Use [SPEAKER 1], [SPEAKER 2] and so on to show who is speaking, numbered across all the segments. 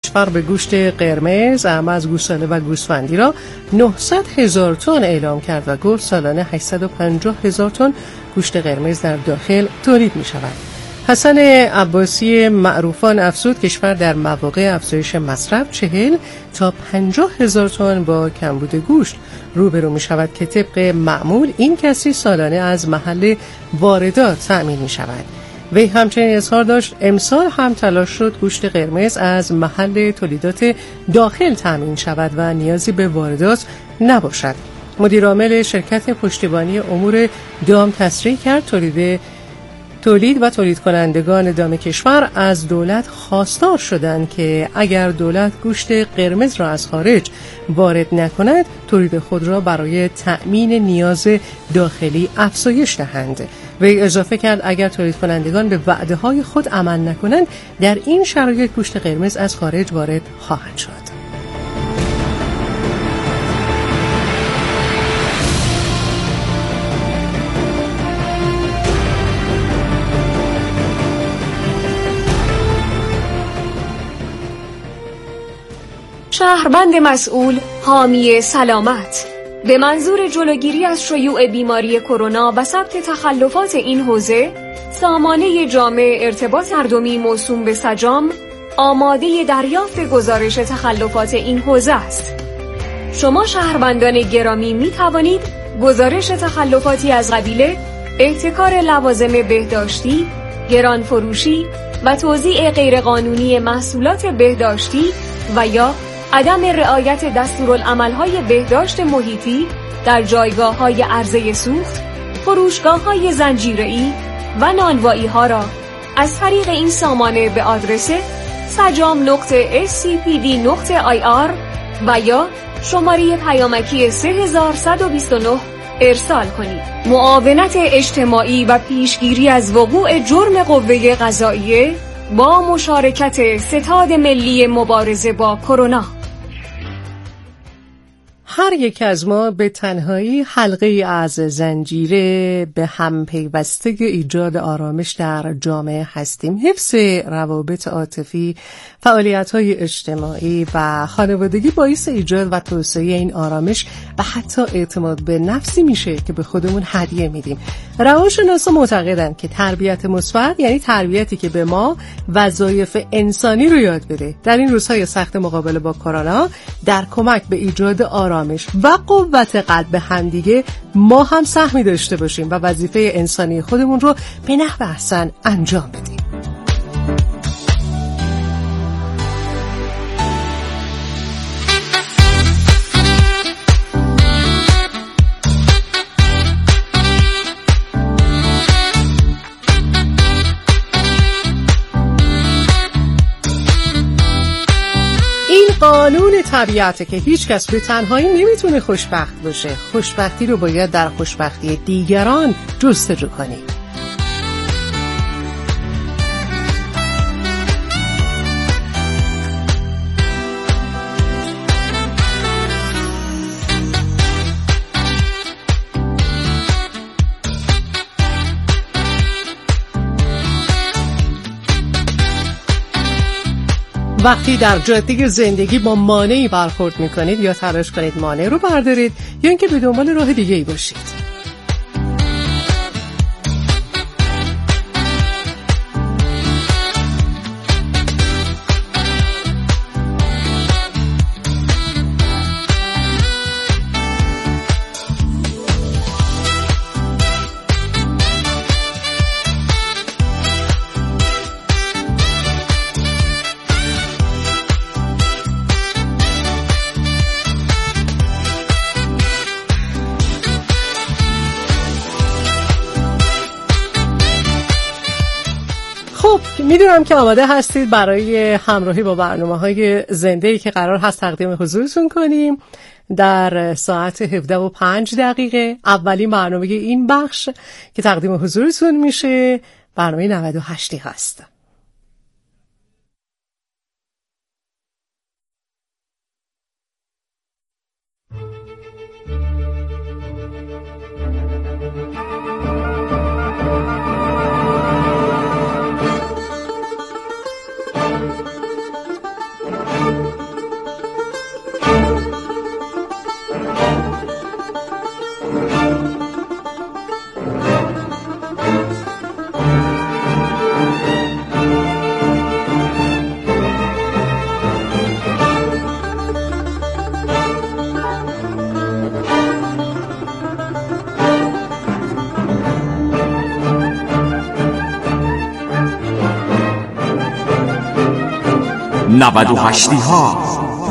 [SPEAKER 1] کشور به گوشت قرمز، اعم از گوساله و گوسفندی را 900,000 تن اعلام کرد و گفت سالانه 850,000 تن گوشت قرمز در داخل تولید می شود. حسن عباسی معروفان افزود کشور در مواقع افزایش مصرف 40 تا 50,000 تن با کمبود گوشت روبرو می شود که طبق معمول این کسری سالانه از محل واردات تأمین می شود. وی همچنین اظهار داشت امسال هم تلاش شد گوشت قرمز از محل تولیدات داخل تأمین شود و نیازی به واردات نباشد. مدیرعامل شرکت پشتیبانی امور دام تصریح کرد تولید و تولید کنندگان دام کشور از دولت خواستار شدند که اگر دولت گوشت قرمز را از خارج وارد نکند تولید خود را برای تأمین نیاز داخلی افزایش دهند. وی اضافه کرد اگر تولید کنندگان به وعده های خود عمل نکنند در این شرایط گوشت قرمز از خارج وارد خواهد شد.
[SPEAKER 2] شهروند مسئول حامی سلامت به منظور جلوگیری از شیوع بیماری کرونا و ثبت تخلفات این حوزه، سامانه جامع ارتباط مردمی موسوم به سجام آماده دریافت گزارش تخلفات این حوزه است. شما شهروندان گرامی می توانید گزارش تخلفاتی از قبیل احتکار لوازم بهداشتی، گرانفروشی و توزیع غیرقانونی محصولات بهداشتی و یا عدم رعایت دستورالعمل‌های بهداشت محیطی در جایگاه‌های عرضه سوخت، فروشگاه‌های زنجیره‌ای و نانوایی‌ها را از طریق این سامانه به آدرس sajam.scpd.ir و یا شماره پیامکی 3129 ارسال کنید. معاونت اجتماعی و پیشگیری از وقوع جرم قوه قضاییه با مشارکت ستاد ملی مبارزه با کرونا.
[SPEAKER 1] هر یک از ما به تنهایی حلقه از زنجیره به هم پیوسته ایجاد آرامش در جامعه هستیم. حفظ روابط عاطفی، فعالیت‌های اجتماعی و خانوادگی باعث ایجاد و توسعه این آرامش و حتی اعتماد به نفسی میشه که به خودمون هدیه میدیم. روانشناسا معتقدند که تربیت مثبت یعنی تربیتی که به ما وظایف انسانی رو یاد بده. در این روزهای سخت مقابله با کرونا در کمک به ایجاد آرامش و قوت قلب همدیگه ما هم سهمی داشته باشیم و وظیفه انسانی خودمون رو به نحو احسن انجام بدیم. قانون طبیعته که هیچ کس به تنهایی نمیتونه خوشبخت باشه. خوشبختی رو باید در خوشبختی دیگران جستجو کنیم. وقتی در جاده زندگی با مانعی برخورد میکنید یا تلاش کنید مانع رو بردارید یا اینکه به دنبال راه دیگه‌ای باشید. میدونم که آماده هستید برای همراهی با برنامه‌های زنده‌ای که قرار هست تقدیم حضورتون کنیم. در ساعت 17:05 اولین برنامه این بخش که تقدیم حضورتون میشه برنامه 98 هست.
[SPEAKER 3] 98 ها.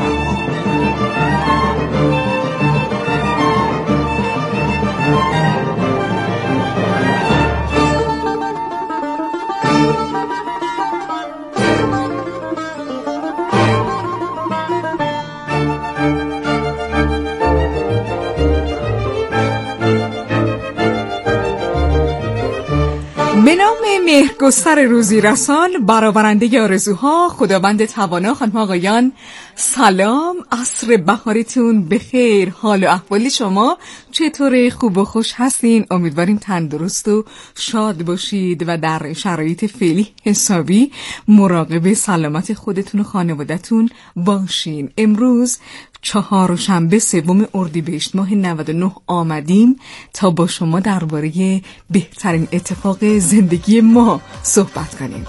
[SPEAKER 4] به نام مهرگستر روزی رسان، برآورنده آرزوها، خداوند توانا، خانم آقایان سلام، عصر بهارتون بخیر. حال و احوال شما چطوره؟ خوب و خوش هستین؟ امیدواریم تندرست و شاد باشید و در شرایط فعلی حسابی مراقب سلامت خودتون و خانوادتون باشین. امروز چهارشنبه 3 اردیبهشت ماه 99 آمدیم تا با شما درباره بهترین اتفاق زندگی ما صحبت کنیم.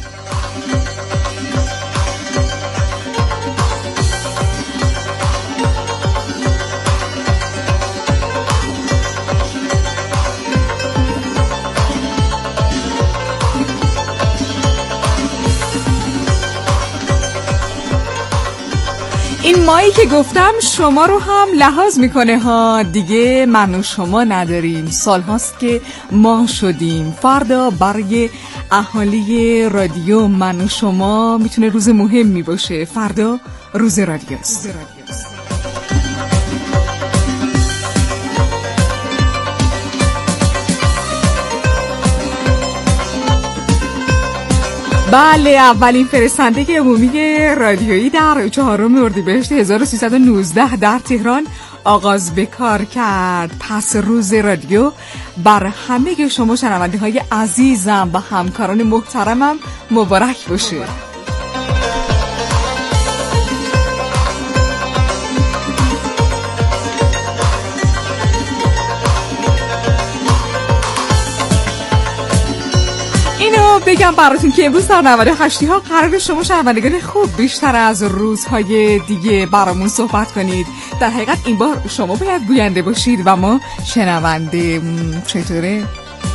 [SPEAKER 4] این مایی که گفتم شما رو هم لحاظ میکنه ها، دیگه من و شما نداریم، سال هاست که ما شدیم. فردا برای اهالی رادیو من و شما میتونه روز مهمی باشه. فردا روز رادیوست. بله، اولین فرستنده عمومی رادیویی در 4 اردیبهشت 1319 در تهران آغاز به کار کرد. پس روز رادیو بر همه شما شنونده های عزیزم و همکاران محترمم مبارک باشه. اینو بگم براتون که امروز در 98 ها قرار شما شنوندگان خوب بیشتر از روزهای دیگه برامون صحبت کنید. در حقیقت این بار شما باید گوینده باشید و ما شنونده. چطوره؟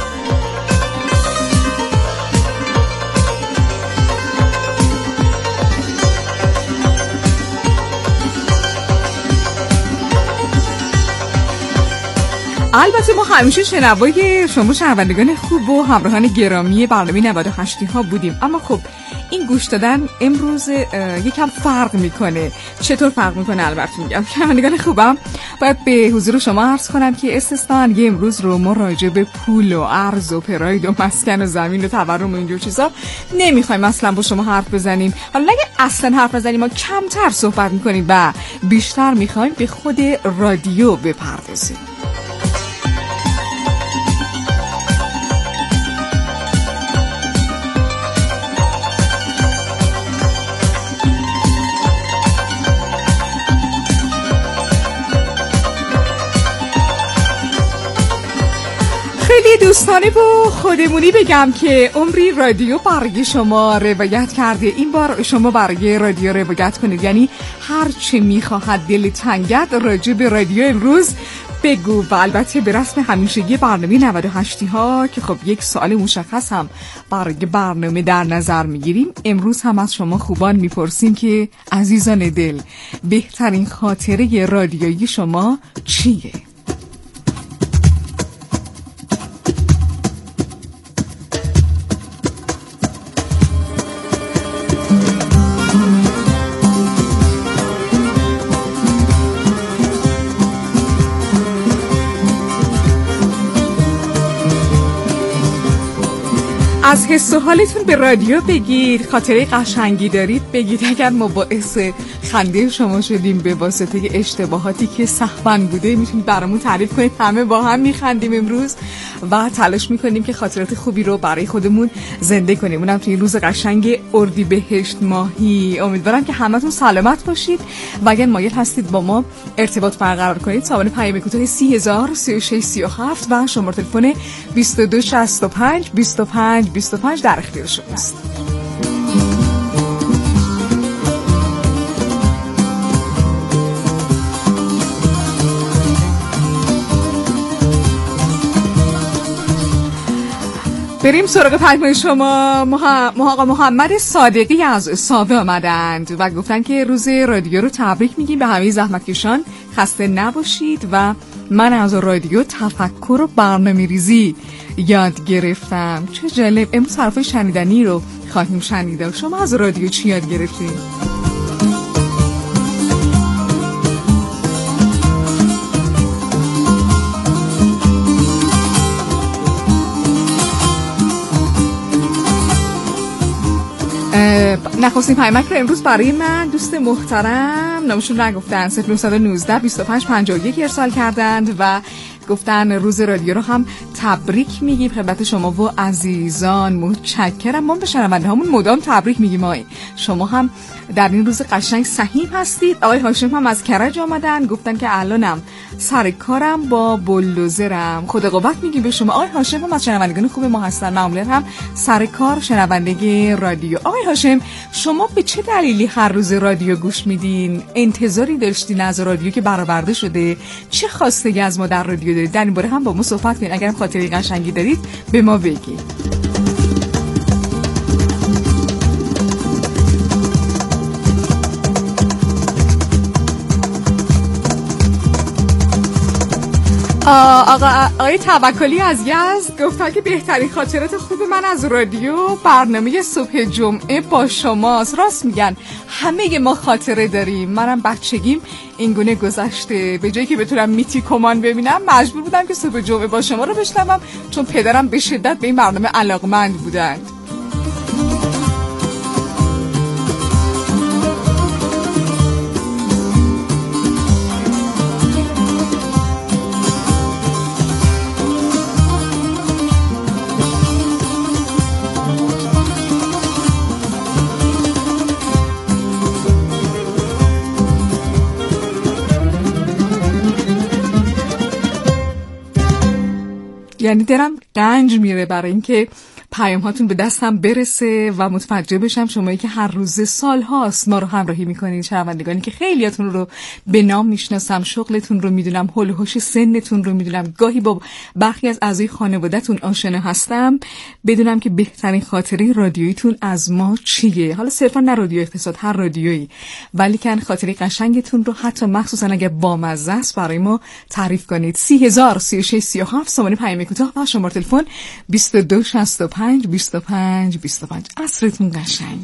[SPEAKER 4] البته ما همیشه شنوای شما شنوندگان خوب و همراهان گرامی برنامه 98 ها بودیم، اما خب این گوش دادن امروز یکم فرق میکنه. چطور فرق میکنه؟ البته میگم شنوندگان خوبم باید به حضور شما عرض کنم که استثناً امروز رو ما راجع به پول و ارز و پراید و مسکن و زمین و تورم و اینجور چیزا نمیخوایم اصلا با شما حرف بزنیم. حالا اگه اصلا حرف بزنیم ما کمتر صحبت میکنیم و بیشتر میخوایم به خود رادیو بپردازیم. خیلی دوستانه و خودمونی بگم که عمری رادیو برای شما روایت کرده. این بار شما برای رادیو روایت کنید، یعنی هر چه میخواهد دل تنگت راجع به رادیو امروز بگو. و البته به رسم همیشگی برنامه 98 ها که خب یک سوال مشخص هم برای برنامه در نظر میگیریم، امروز هم از شما خوبان میپرسیم که عزیزان دل، بهترین خاطره رادیویی شما چیه؟ از حس و حالتون به رادیو بگید، خاطره قشنگی دارید بگید. اگر ما باعث خنده شما شدیم به واسطه اشتباهاتی که سهواً بوده، میتونید برامون تعریف کنید. همه با هم میخندیم امروز و تلاش میکنیم که خاطرات خوبی رو برای خودمون زنده کنیم، اونم توی روز قشنگ اردیبهشت ماهی. امیدوارم که همتون سلامت باشید و اگر مایل هستید با ما ارتباط برقرار کنید، سامانه پیام کوتاه 30,000 3637 و شماره تلفن 2265 25 در اختیار شماست. بریم سراغ پیام شما. آقا محمد صادقی از ساوه آمدند و گفتن که روز رادیو رو تبریک میگیم به همه زحمتکشان، خسته نباشید و من از رادیو تفکر و برنامه‌ریزی یاد گرفتم. چه جالب. امروز حرفای شنیدنی رو خواهیم شنید. شما از رادیو چی یاد گرفتید؟ نخستین پیامک رو امروز برای من دوست محترم نامشون نگفتن 0919 25 51 ارسال کردند و گفتن روز رادیو رو هم تبریک میگیم خدمت شما و عزیزان. متشکرم. ما به شنونده هامون مدام تبریک میگیم. شما هم در این روز قشنگ صحیح هستید. آقای هاشم هم از کرج آمدن، گفتن که الانم سر کارم با بولدوزرم. خدا قوت میگیم به شما. آقای هاشم هم از شنوندگان خوب ما هستن، معمولا هم سر کار شنونده رادیو. آقای هاشم شما به چه دلیلی هر روز رادیو گوش میدین؟ انتظاری داشتین از رادیو که برآورده شده؟ چه خواستگی از ما در رادیو دارید؟ در این باره هم با ما صحبت کنید. اگر خاطره قشنگی دارید به ما بگید. آقای توکلی از یزد گفتن که بهترین خاطرات خوب من از رادیو برنامه صبح جمعه با شماست. راست میگن، همه ما خاطره داریم. منم بچگیم اینگونه گذشته. به جایی که بتونم میتی کمان ببینم مجبور بودم که صبح جمعه با شما رو بشنوم، چون پدرم به شدت به این برنامه علاقمند بودند. یعنی دلم گنج میره برای اینکه پیام هاتون به دستم برسه و متوجه بشم شمایی که هر روز سال هاست ما رو همراهی میکنین، شنوندگانی که خیلیاتون رو به نام میشناسم، شغلتون رو میدونم، حول و حوش سنتون رو میدونم، گاهی با برخی از اعضای خانواده‌تون آشنا هستم، بدونم که بهترین خاطره رادیوییتون از ما چیه. حالا صرفا نه رادیو اقتصاد، هر رادیویی، ولی کن خاطره قشنگتون رو حتی مخصوصا اگه بامزه است برای ما تعریف کنید. 30,000 36 37 سامانه پیام کوتاه و شماره تلفن 2265 25 25. عصرتون قشنگ.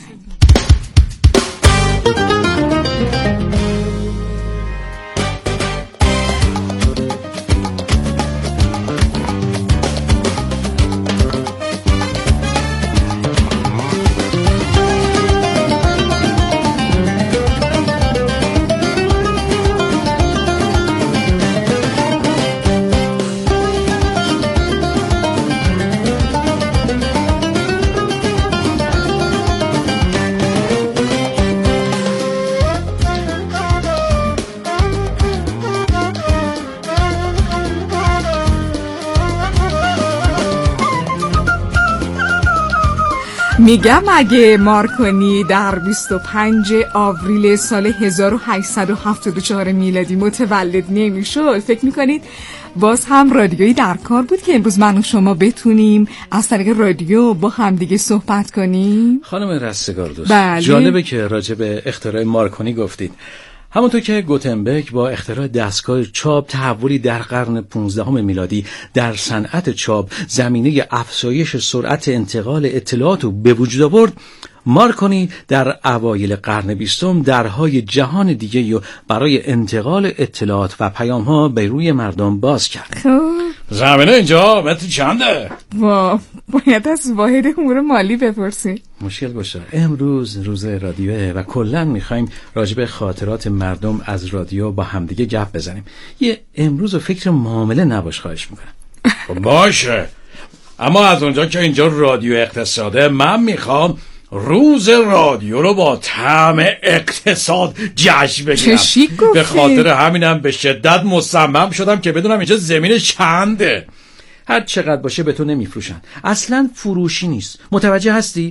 [SPEAKER 4] میگم اگه مارکونی در 25 آوریل سال 1874 میلادی متولد نمیشد، فکر میکنید باز هم رادیویی در کار بود که امروز من و شما بتونیم از طریق رادیو با همدیگه صحبت کنیم؟
[SPEAKER 3] خانم رستگار دوست،
[SPEAKER 4] بله.
[SPEAKER 3] جالبه که راجع به اختراع مارکونی گفتید. همونطور که گوتنبرگ با اختراع دستگاه چاپ تحولی در قرن 15 میلادی در صنعت چاپ زمینه افزایش سرعت انتقال اطلاعات رو به وجود آورد، مارکونی در اوایل قرن 20 درهای جهان دیگه رو برای انتقال اطلاعات و پیام‌ها به روی مردم باز کرد. زمینه اینجا متر چنده؟
[SPEAKER 4] باید از واحد امور مالی بپرسی.
[SPEAKER 3] مشکل باشه. امروز روز رادیوه و کلا میخوایم راجع به خاطرات مردم از رادیو با همدیگه گپ بزنیم. یه امروز فکر معامله نباش، خواهش میکنم.
[SPEAKER 5] باشه، اما از اونجا که اینجا رادیو اقتصاده، من میخوام روز رادیو رو با طعم اقتصاد جشن بگیرم.
[SPEAKER 4] چه شیک گفتی.
[SPEAKER 5] به خاطر همینم به شدت مصمم شدم که بدونم اینجا زمین چنده.
[SPEAKER 3] هر چقدر باشه به تو نمیفروشن، اصلا فروشی نیست. متوجه هستی؟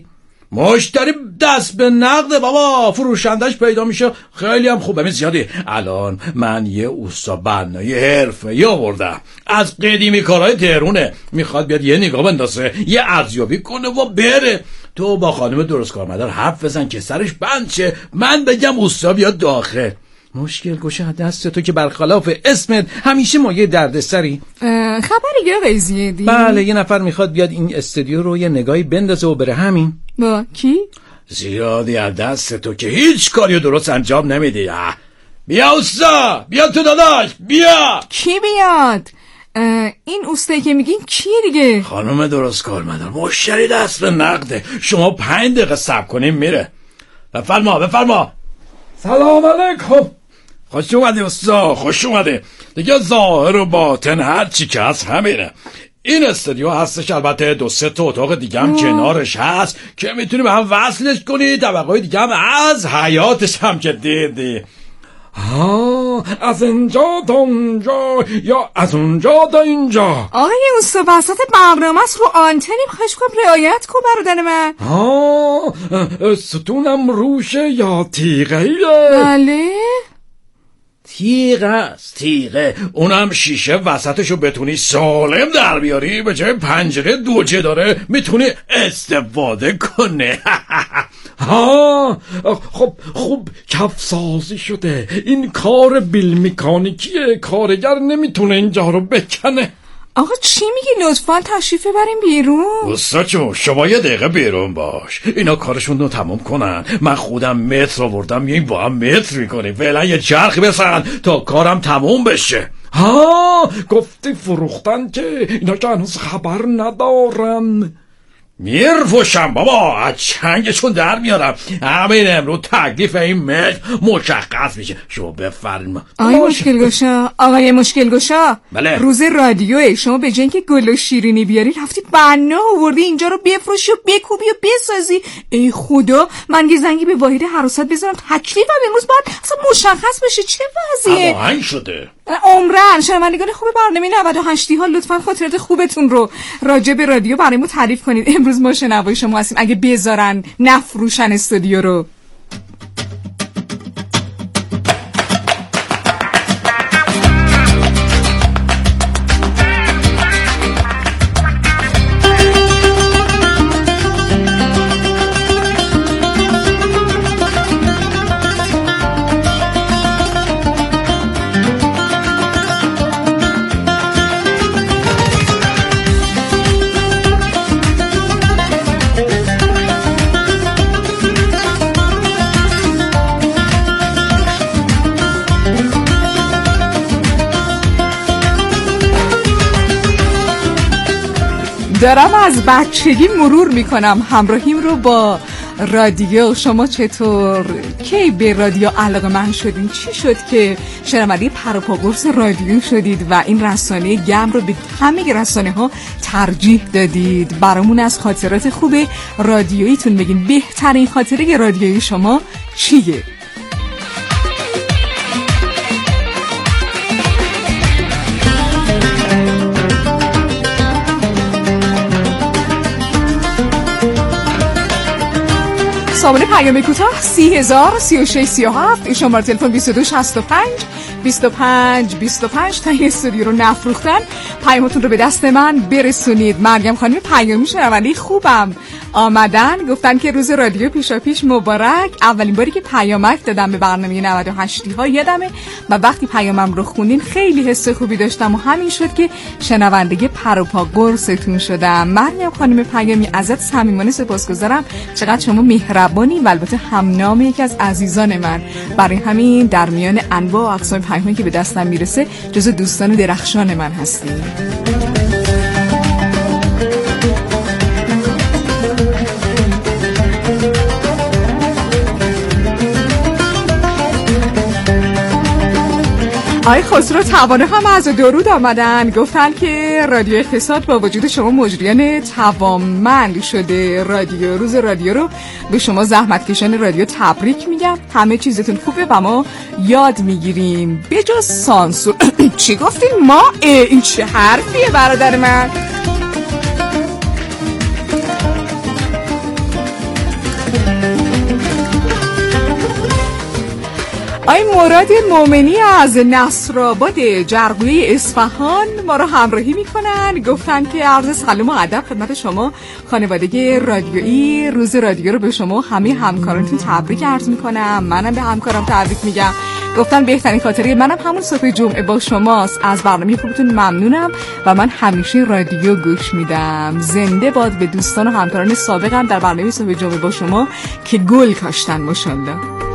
[SPEAKER 5] مشتری دست به نقده بابا، فروشندش پیدا میشه خیلی هم خوب. ببین زیادی الان من یه اوستا بنایی حرفه‌ای آوردم از قدیمی کارهای تهرونه، میخواد بیاد یه نگاه بندازه، یه ارزیابی کنه و بره. تو با خانم درست کارمدار حرف بزن که سرش بند شه، من بگم اوستا بیاد داخل. مشکل گوشه دست تو که برخلاف اسمت همیشه مایه دردسری.
[SPEAKER 4] خبری آقای زیادی؟
[SPEAKER 3] بله، یه نفر میخواد بیاد این استودیو رو یه نگاهی بندازه و بره. همین.
[SPEAKER 4] با کی؟
[SPEAKER 5] زیادی از دست تو که هیچ کاری درست انجام نمیدی. بیا اوستا، بیا تو داداش، بیا.
[SPEAKER 4] کی بیاد؟ این اوستایی که میگین کیه دیگه؟
[SPEAKER 5] خانم درست کارمدار، مشتری دست به نقده، شما 5 دقیقه صبر کنیم میره. بفرما. سلام علیکم. خوش اومدی اوستا، خوش اومدی. دیگه ظاهر و باطن هر چی که هست همینه. این استودیو هستش، البته 2-3 تا اتاق دیگه هم کنارش هست که میتونی به هم وصلش کنی. طبقه‌های دیگه هم از حیاتش هم که دیدی. از اینجا تا اونجا یا از اونجا تا اینجا.
[SPEAKER 4] آقای اوستا وسط برنامه است، رو آنتنیم، خواهش کنم رعایت کن برادر من.
[SPEAKER 5] ستونم روشه یا تیغه‌ایه؟
[SPEAKER 4] بله
[SPEAKER 5] تیغه است، تیغه. اونم شیشه وسطشو بتونی سالم در بیاری، به جای پنجره دوجه داره میتونی استفاده کنه. خوب کفسازی شده. این کار بیل مکانیکیه، کارگر نمیتونه اینجا رو بکنه.
[SPEAKER 4] آقا چی میگی؟ لطفاً تشریف ببریم بیرون.
[SPEAKER 5] اوستا جون شما یه دقیقه بیرون باش، اینا کارشون رو تمام کنن. من خودم متر آوردم، میاییم با هم متر میکنیم. فعلا یه چرخ بزن تا کارم تموم بشه. گفتی فروختن که اینا که هنوز خبر ندارن. میرفوشم بابا، از چنگشون در میارم. همین امروز تکلیف این متر مشخص میشه. شما بفرما.
[SPEAKER 4] آقای مشکل گشا.
[SPEAKER 5] بله.
[SPEAKER 4] روز رادیوه شما به جای اینکه گل و شیرینی بیاری رفتی بنا آوردی اینجا رو بفروشی و بکوبی و بسازی. ای خدا، من یه زنگی به واحد حراست بزنم، تکلیفم امروز باید اصلا مشخص بشه. چه وضعیه؟
[SPEAKER 5] هماهنگ شده.
[SPEAKER 4] عمرن شنوندگان خوب برنامه 98 ها، لطفاً خاطرات خوبتون رو راجع به رادیو برامون تعریف کنید. امروز ما شنوای شما هستیم، اگه بذارن نفروشن استودیو رو. دارم از بچگی مرور میکنم همراهیم رو با رادیو. شما چطور؟ کی به رادیو علاقه‌مند شدین؟ چی شد که شنونده پروپاگورس رادیو شدید و این رسانه گرم رو به همه رسانه ها ترجیح دادید؟ برامون از خاطرات خوب رادیوییتون بگین. بهترین خاطره رادیویی شما چیه؟ سامانه پیام کوتاه 30,000 36 37، شماره تلفن 22 65 25 25. تا این استودیو رو نفروختن پیامتون رو به دست من برسونید. مریم خانم پیامی شنونده خوبم آمدن، گفتن که روز رادیو پیشاپیش مبارک. اولین باری که پیامک دادم به برنامه 98 ها یادمه و وقتی پیامم رو خونین خیلی حس خوبی داشتم و همین شد که شنونده پروپاگورستون شدم. مریم خانم پیامی ازت صمیمانه سپاسگزارم، چقدر شما مهربانی و البته همنام یکی از عزیزان من. برای همین در میان انواع و اقسام پیامی که به دستم میرسه جزو دوستان درخشان من هستی. آقای خسرو توانه هم از درود آمدن، گفتن که رادیو اقتصاد با وجود شما مجریان توانمند شده. رادیو روز رادیو رو به شما زحمتکشان رادیو تبریک میگم. همه چیزتون خوبه و ما یاد میگیریم به جز سانسور. چی گفتین ما؟ این چه حرفیه برادر من؟ آی مراد مومنی از نصرآباد جرقویه اصفهان ما رو همراهی میکنن. گفتن که عرض سلام و ادب خدمت شما خانواده رادیویی. روز رادیو رو به شما همه همکارانتون تبریک عرض میکنم. منم به همکارم تبریک میگم. گفتن بهترین خاطره منم همون صبح جمعه با شماست. از برنامه خوبتون ممنونم و من همیشه رادیو گوش میدم. زنده باد به دوستان و همکاران سابقم در برنامه صبح جمعه با شما که گل کاشتن ماشاءالله.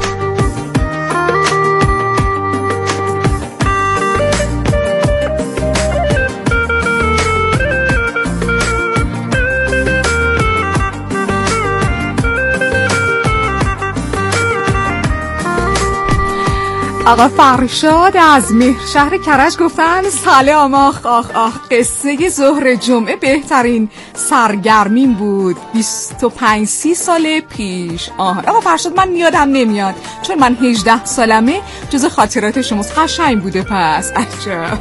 [SPEAKER 4] آقا فرشاد از مهرشهر کرج گفتن سلام. آخ آخ آخ قصه ظهر جمعه بهترین سرگرمین بود 25-30 سال پیش. آقا فرشاد من یادم نمیاد چون من 18 سالمه. جز خاطرات شماست. قشنگ بوده پس. عجب.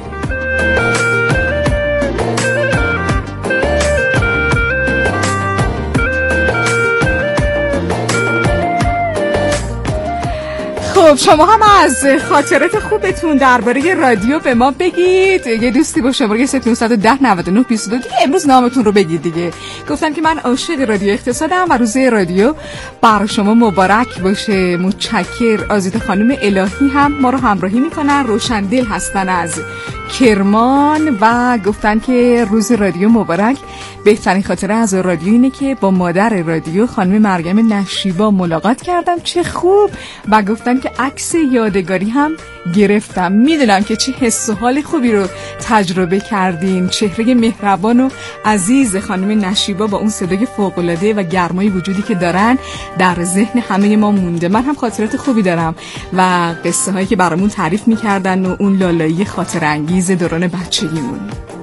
[SPEAKER 4] خب شما هم از خاطرات خوبتون درباره رادیو به ما بگید. یه دوستی با شماره 0910-99-22 دیگه امروز نامتون رو بگید دیگه. گفتن که من عاشق رادیو اقتصادم و روز رادیو بر شما مبارک باشه. متشکر. آزیتا خانم الهی هم ما رو همراهی میکنن. روشندل هستن از کرمان و گفتن که روز رادیو مبارک. بهترین خاطره از رادیو اینه که با مادر رادیو خانم مریم نشیبا ملاقات کردم. چه خوب. و گفتن که عکس یادگاری هم گرفتم. میدونم که چه حس و حال خوبی رو تجربه کردین. چهره مهربان و عزیز خانم نشیبا با اون صدای فوق‌العاده و گرمای وجودی که دارن در ذهن همه ما مونده. من هم خاطرات خوبی دارم و قصه هایی که برامون تعریف میکردن و اون لالایی خاطر انگیز دوران بچگیمون.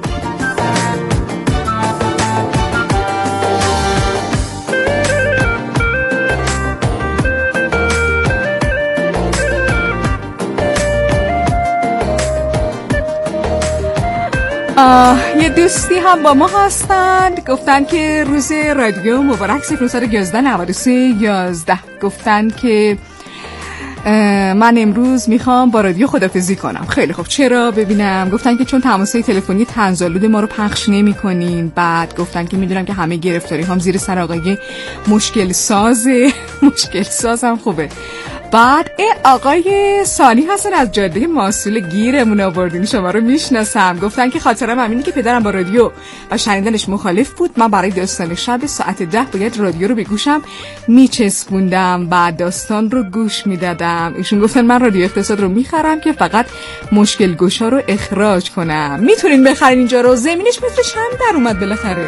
[SPEAKER 4] یه دوستی هم با ما هستند. گفتن که روز رادیو مبارک 0911-93-11. گفتن که من امروز میخوام با رادیو خدافظی کنم. خیلی خوب. چرا؟ ببینم. گفتن که چون تماسای تلفنی طنزآلود ما رو پخش نمی‌کنین. بعد گفتن که میدونم که همه گرفتاری هم زیر سر آقای مشکل سازه. مشکل ساز هم خوبه. بعد آقای سالی هستن از جاده ماسول گیرمون آوردین. شما رو میشناسم. گفتن که خاطرم همینه که پدرم با رادیو و شنیدنش مخالف بود. من برای داستان شب ساعت 10 باید رادیو رو به گوشم میچسبوندم و داستان رو گوش میدادم. ایشون گفتن من رادیو اقتصاد رو میخرم که فقط مشکل گشا رو اخراج کنم. میتونین بخرین اینجا رو. زمینش متر چند در اومد بالاخره؟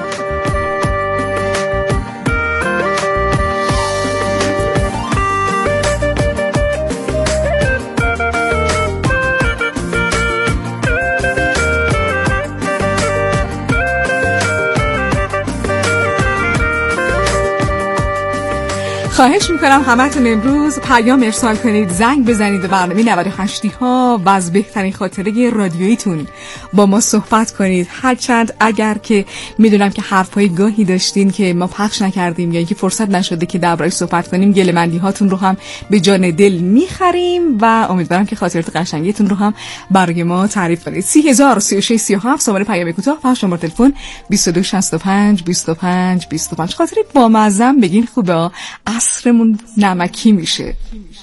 [SPEAKER 4] خواهش میکنم همتون امروز پیام ارسال کنید، زنگ بزنید به برنامه 98 ها و از بهترین خاطره رادیوییتون با ما صحبت کنید. هرچند اگر که میدونم که حرفای گاهی داشتین که ما پخش نکردیم یا اینکه فرصت نشده که درباره‌اش صحبت کنیم، گله‌مندی هاتون رو هم به جان دل میخریم و امیدوارم که خاطرات قشنگیتون رو هم برای ما تعریف کنید. 303637 شماره پیام کوتاه و شماره تلفن 2265 25 25. خاطره با مزه بگین خوبه. عصرمون نمکی میشه.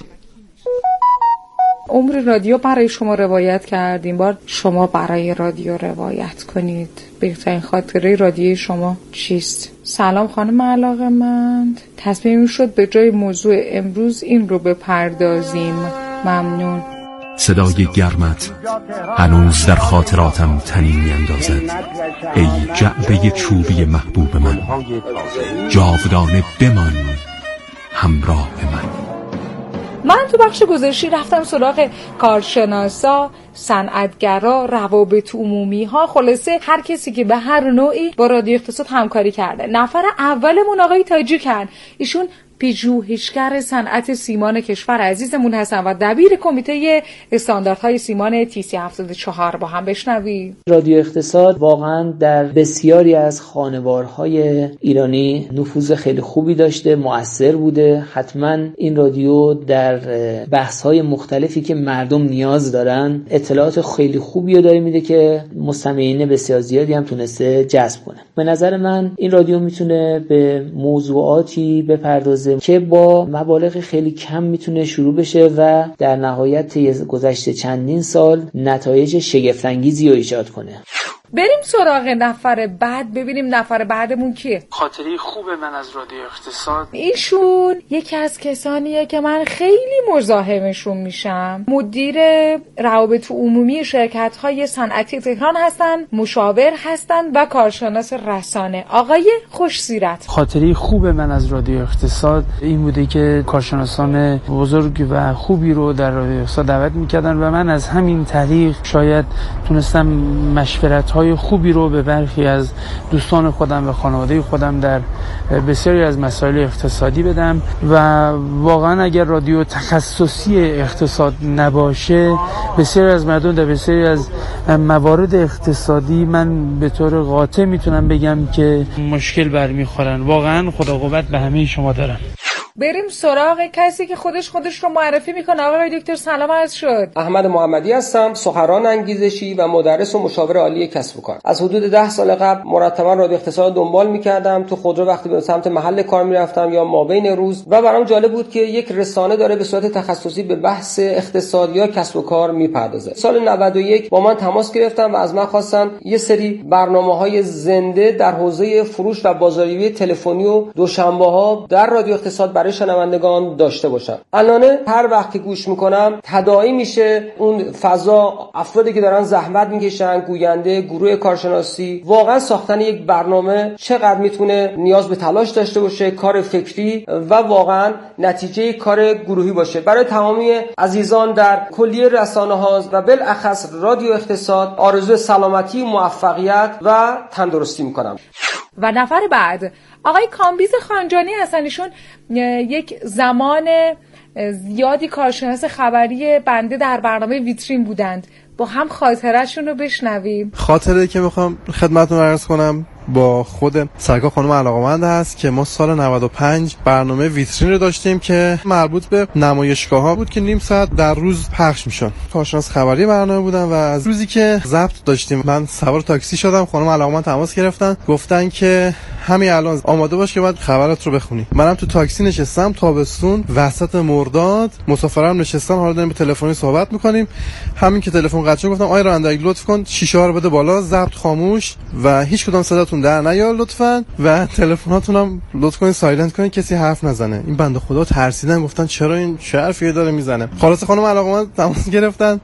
[SPEAKER 4] عمر رادیو برای شما روایت کردیم، بار شما برای رادیو روایت کنید. بهترین خاطره رادیوی شما چیست؟ سلام خانم علاقه‌مند، تصمیم شد به جای موضوع امروز این رو بپردازیم. ممنون.
[SPEAKER 6] صدای گرمت هنوز در خاطراتم طنین می‌اندازد. ای جعبه چوبی محبوب من، جاودانه بمان همراه من
[SPEAKER 4] تو بخش گزارشی رفتم سراغ کارشناسا، صنعتگرا، روابط عمومی ها، خلاصه هر کسی که به هر نوعی با رادیو اقتصاد همکاری کرده. نفر اولمون آقای تاجیکن. ایشون پژوهشگر صنعت سیمان کشور عزیزمون هستن و دبیر کمیته استانداردهای سیمان TC 74. با هم بشنویم.
[SPEAKER 7] رادیو اقتصاد واقعا در بسیاری از خانوارهای ایرانی نفوذ خیلی خوبی داشته، مؤثر بوده. حتما این رادیو در بحث‌های مختلفی که مردم نیاز دارن اطلاعات خیلی خوبی رو داره میده که مستمعین بسیار زیادی هم تونسته جذب کنه. به نظر من این رادیو میتونه به موضوعاتی بپردازه که با مبالغ خیلی کم میتونه شروع بشه و در نهایت گذشته چندین سال نتایج شگفت‌انگیزی رو ایجاد کنه.
[SPEAKER 4] بریم سراغ نفر بعد، ببینیم نفر بعدمون کیه.
[SPEAKER 8] خاطره خوب من از رادیو اقتصاد،
[SPEAKER 4] ایشون یکی از کسانیه که من خیلی مزاحمشون میشم. مدیر روابط عمومی شرکت‌های صنعتی تهران هستن، مشاور هستن و کارشناس رسانه. آقای خوش‌سیرت.
[SPEAKER 8] خاطره خوب من از رادیو اقتصاد این بوده که کارشناسان بزرگ و خوبی رو در رادیو اقتصاد دعوت می‌کردن و من از همین طریق شاید تونستم مشورت خوبی رو به برخی از دوستان خودم و خانواده خودم در بسیاری از مسائل اقتصادی بدم و واقعا اگر رادیو تخصصی اقتصاد نباشه بسیاری از مردم در بسیاری از موارد اقتصادی من به طور قاطع میتونم بگم که مشکل برمیخورن. واقعا خدا قوت به همه شما دارم.
[SPEAKER 4] بریم سراغ کسی که خودش رو معرفی میکنه. آقای دکتر سلام عرض شد.
[SPEAKER 9] احمد محمدی هستم، سخنران انگیزشی و مدرس و مشاور عالی کسب و کار. از حدود 10 سال قبل مرتبا رادیو اقتصاد رو دنبال میکردم. تو خودرو وقتی به سمت محل کار میرفتم یا مابین روز و برام جالب بود که یک رسانه داره به صورت تخصصی به بحث اقتصاد یا کسب و کار میپردازه. سال 91 با من تماس گرفتن و از من خواستن یه سری برنامه‌های زنده در حوزه فروش و بازاریابی تلفنی و دوشنبه‌ها در رادیو اقتصاد برای شنوندگان داشته باشم. الان هر وقت که گوش میکنم تداعی میشه اون فضا، افرادی که دارن زحمت میکشن، گوینده، گروه کارشناسی، واقعا ساختن یک برنامه چقدر میتونه نیاز به تلاش داشته باشه، کار فکری و واقعا نتیجه کار گروهی باشه. برای تمامی عزیزان در کلیه رسانه‌ها و بالاخص رادیو اقتصاد آرزوی سلامتی، موفقیت و تندرستی میکنم.
[SPEAKER 4] و نفر بعد آقای کامبیز خانجانی هستن. ایشون یک زمان زیادی کارشناس خبری بنده در برنامه ویترین بودند. با هم خاطره‌شون رو بشنویم.
[SPEAKER 10] خاطره که میخوام خدمتتون عرض کنم با خود سرکار خانم علاقه‌مند هست که ما سال 95 برنامه ویترین رو داشتیم که مربوط به نمایشگاه‌ها بود که نیم ساعت در روز پخش میشد. کارشناس خبری برنامه بودم و از روزی که ضبط داشتیم من سوار تاکسی شدم، خانم علاقه‌مند تماس گرفتن، گفتن که همین الان آماده باش که باید خبرات رو بخونی. منم تو تاکسی نشستم، تابستون وسط مرداد، مسافرم نشستم، حالا داریم به تلفنی صحبت می‌کنیم. همین که تلفن قطع شد گفتم آی رانندگی لطف کن شیشه ها رو بده بالا، ضبط خاموش و هیچ کدوم صداتون در نیار لطفاً و تلفناتون هم لطف کنین سایلنت کنین، کسی حرف نزنه. این بنده خدا ترسیدن، گفتن چرا این چه حرفی داره میزنه. خلاص خانم علاقه‌مند تماس گرفتن،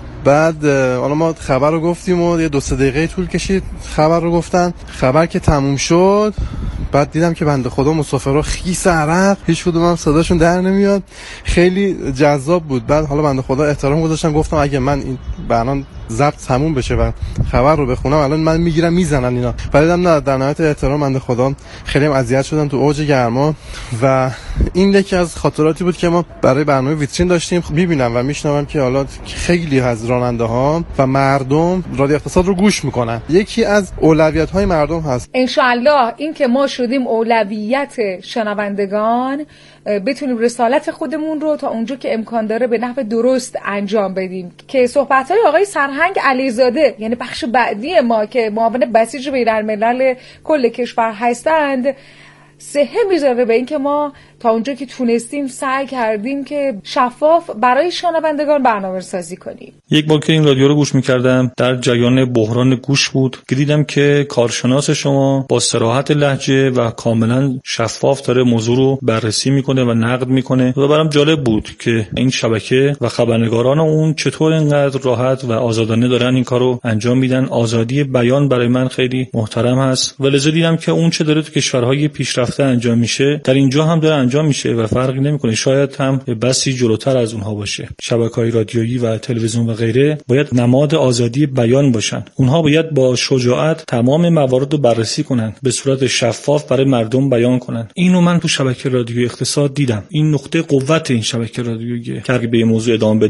[SPEAKER 10] بعد حالا ما خبر رو گفتیم و یه 2-3 دقیقه طول کشید خبر رو گفتن. خبر که تموم شد بعد دیدم که بنده خدا مسافرها خیس عرق، هیچ کدوم هم صداشون در نمیاد. خیلی جذاب بود. بعد حالا بنده خدا احترام گذاشتم، گفتم اگه من این برنامه ضبط تموم بشه و خبر رو بخونم الان من میگیرم میزنن اینا. بعدم نه، در نهایت احترام بنده خدا خیلی هم اذیت شدم تو اوج گرما و این یکی از خاطراتی بود که ما برای برنامه ویترین داشتیم. میبینم و میشنوم که حالا خیلی از راننده‌ها و مردم رادیو اقتصاد رو گوش میکنن. یکی از اولویت‌های مردم هست.
[SPEAKER 4] ان شاء الله این که ما شدیم اولویت شنوندگان، بتونیم رسالت خودمون رو تا اونجا که امکان داره به نحو درست انجام بدیم. که صحبت‌های آقای سرهنگ علیزاده، یعنی بخش بعدی ما که معاون بسیج بین‌الملل کل کشور هستند، صحه میذاره به این که ما تا اونجا که تونستیم سعی کردیم که شفاف برای شنوندگان برنامه سازی کنیم.
[SPEAKER 11] یک بار که این رادیو رو گوش میکردم در جریان بحران گوش بود که دیدم که کارشناس شما با صراحت لهجه و کاملا شفاف داره موضوع رو بررسی میکنه و نقد میکنه و برام جالب بود که این شبکه و خبرنگاران اون چطور اینقدر راحت و آزادانه دارن این کارو انجام میدن. آزادی بیان برای من خیلی محترم هست و لذا دیدم که اون چه داره تو کشورهای پیشرفته انجام میشه در اینجا هم داره انجام میشه و فرقی نمیکنه، شاید هم بسی جلوتر از اونها باشه. شبکه‌های رادیویی و تلویزیون و غیره باید نماد آزادی بیان باشن. اونها باید با شجاعت تمام موارد رو بررسی کنن، به صورت شفاف برای مردم بیان کنن. اینو من تو شبکه رادیویی اقتصاد دیدم. این نقطه قوت این شبکه رادیویی که اگه به این موضوع ادامه